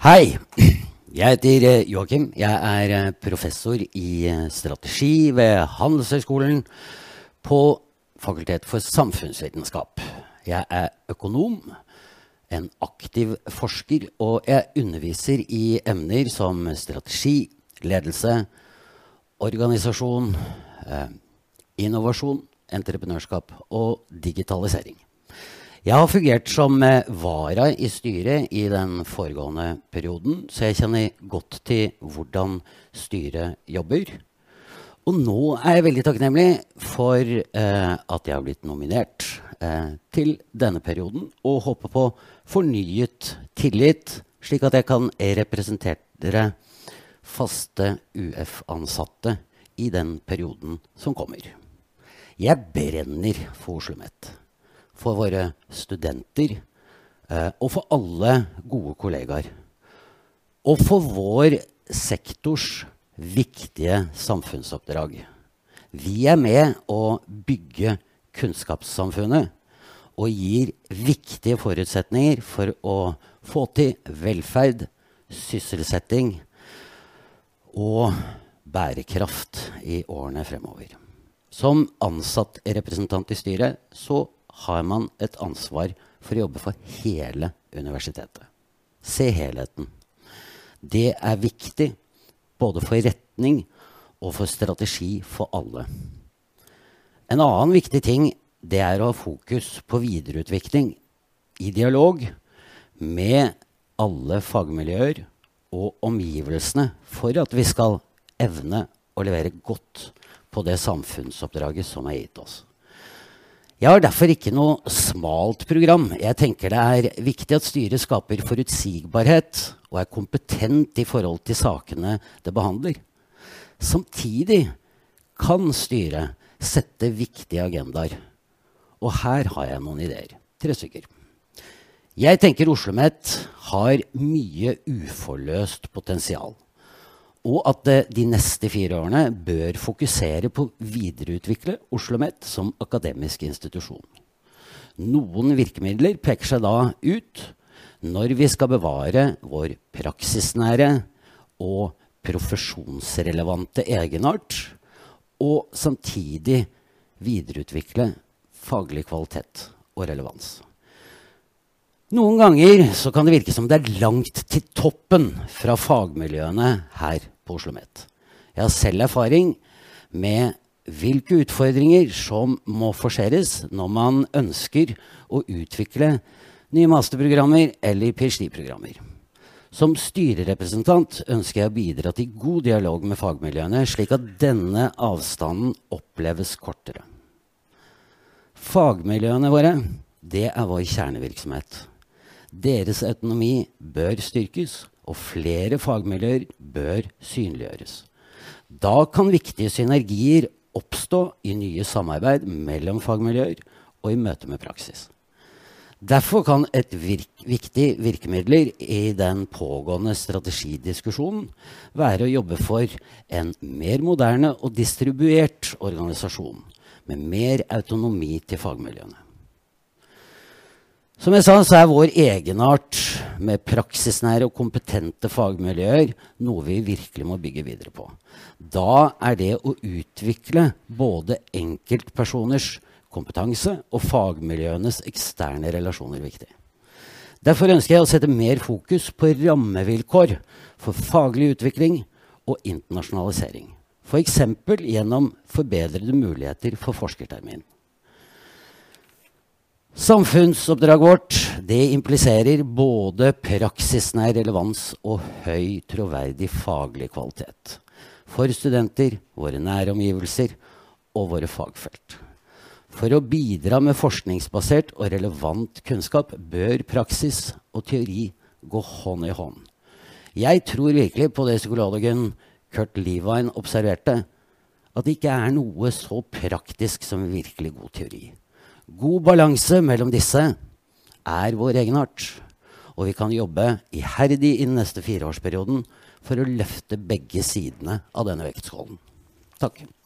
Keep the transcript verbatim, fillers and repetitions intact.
Hei, jeg heter Joachim. Jeg er professor i strategi ved Handelshøyskolen på Fakultet for samfunnsvitenskap. Jeg er økonom, en aktiv forsker, og jeg underviser i emner som strategi, ledelse, organisasjon, eh, innovasjon, entreprenørskap og digitalisering. Jeg har fungert som vara i styret i den foregående perioden, så jeg kjenner godt til hvordan styret jobber. Og nå er jeg veldig takknemlig for eh, at jeg har blitt nominert eh, til denne perioden, og håper på fornyet tillit, slik at jeg kan representere faste U F-ansatte i den perioden som kommer. Jeg brenner for OsloMet. For våre studenter, eh, og for alle gode kollegaer. Og for vår sektors viktige samfunnsoppdrag. Vi er med å bygge kunnskapssamfunnet, og gir viktige forutsetninger for å få til velferd, sysselsetting og bærekraft i årene fremover. Som ansatt representant i styret, så har man et ansvar for å jobbe for hele universitetet. Se helheten. Det er viktig både for retning og for strategi for alle. En annen viktig ting det er å ha fokus på videreutvikling i dialog med alle fagmiljøer og omgivelsene for at vi skal evne å levere godt på det samfunnsoppdraget som er gitt oss. Jeg har derfor ikke noe smalt program. Jeg tenker det er viktig at styret skaper forutsigbarhet og er kompetent i forhold til sakene det behandler. Samtidig kan styret sette viktige agendaer. Og her har jeg noen ideer. Tre stykker. Jeg tenker OsloMet har mye uforløst potensial. Og at uh, de neste fire årene bør fokusere på å videreutvikle OsloMet som akademisk institusjon. Noen virkemidler peker seg da ut når vi skal bevare vår praksisnære og profesjonsrelevante egenart, og samtidig videreutvikle faglig kvalitet og relevans. Noen ganger så kan det virke som det er langt til toppen fra fagmiljøene her på OsloMet. Jeg har selv erfaring med hvilke utfordringer som må forseres når man ønsker å utvikle nye masterprogrammer eller PhD-programmer. Som styrerepresentant ønsker jeg å bidra til god dialog med fagmiljøene, slik at denne avstanden oppleves kortere. Fagmiljøene våre, det er vår kjernevirksomhet. Deres autonomi bør styrkes, og flere fagmiljøer bør synliggjøres. Da kan viktige synergier oppstå i nye samarbeid mellom fagmiljøer og i møte med praksis. Derfor kan et virk, viktig virkemidler i den pågående strategidiskusjonen være å jobbe for en mer moderne og distribuert organisasjon med mer autonomi til fagmiljøene. Som jeg sa, så er vår egenart med praksisnære og kompetente fagmiljøer noe vi virkelig må bygge videre på. Da er det å utvikle både enkeltpersoners kompetanse og fagmiljøenes eksterne relasjoner viktig. Derfor ønsker jeg å sette mer fokus på rammevilkår for faglig utvikling og internasjonalisering. For eksempel gjennom forbedrede muligheter for forskertermin. Samfunnsoppdraget vårt det impliserer både praksisnær relevans og høy troverdig faglig kvalitet for studenter, våre nære omgivelser og våre fagfelt. For å bidra med forskningsbasert og relevant kunnskap bør praksis og teori gå hånd i hånd. Jeg tror virkelig på det psykologen Kurt Levine observerte, at det ikke er noe så praktisk som virkelig god teori. God balanse mellom disse er vår egenart, og vi kan jobbe iherdig i den neste fireårsperioden for å løfte begge sidene av denne vektskålen. Takk.